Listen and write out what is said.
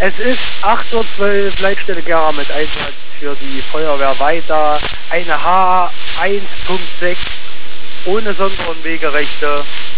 Es ist 8:12 Uhr, Leitstelle Gera mit Einsatz für die Feuerwehr weiter. Eine H1.6 ohne Sonder- und Wegerechte.